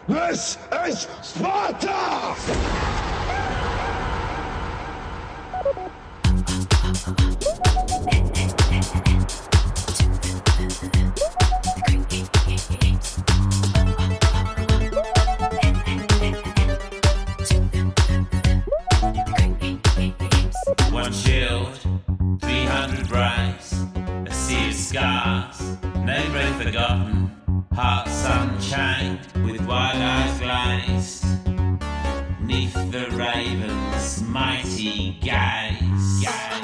This is Sparta! One shield, 300 braves, a sea of scars, no breath forgotten, hearts unchained, with wide eyes glazed, neath the raven's mighty gaze.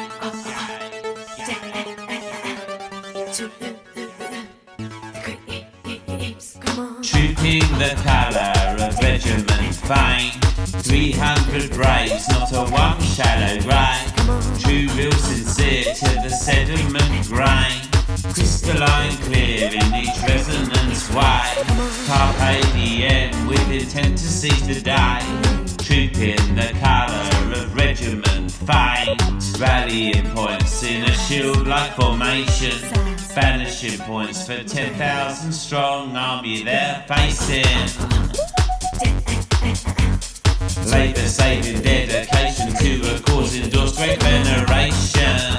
Trooping the colour of regiment fame, 300 braves, not a one shallow grave. True, real, sincere to the sediment grain, crystalline clear in each resonance way. Carpe diem with intent to seize the day. Trooping the colour of regiment fame, rallying points in a shield-like formation. Banishing points for 10,000 strong army they're facing. Labour saving dedication to a cause endorsed great veneration.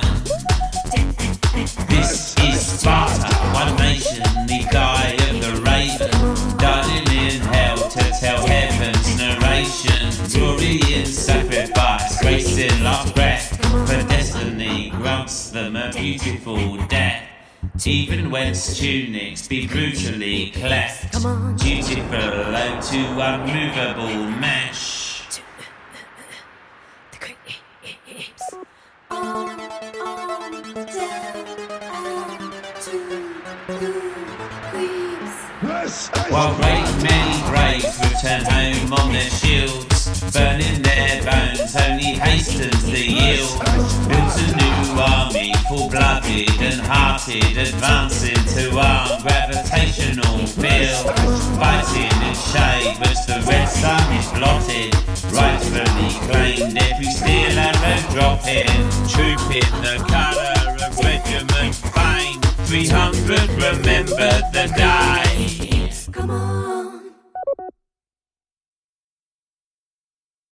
This is Sparta, one nation, the eye of the raven, darting in hell to tell heaven's narration. Glory in sacrifice, grace in last breath, for destiny grants them a beautiful death. Even whence tunics be brutally cleft, dutiful owed to unmovable mesh. While great many braves return home on their shields, burning their bones only hastens the yield. Builds a new army, full-blooded and hearted, advancing to arm gravitational field. Fighting in shade as the red sun is blotted, rightfully claimed every steel arrow dropping. Trooping the colour of regiment fame, 300 remembered the day.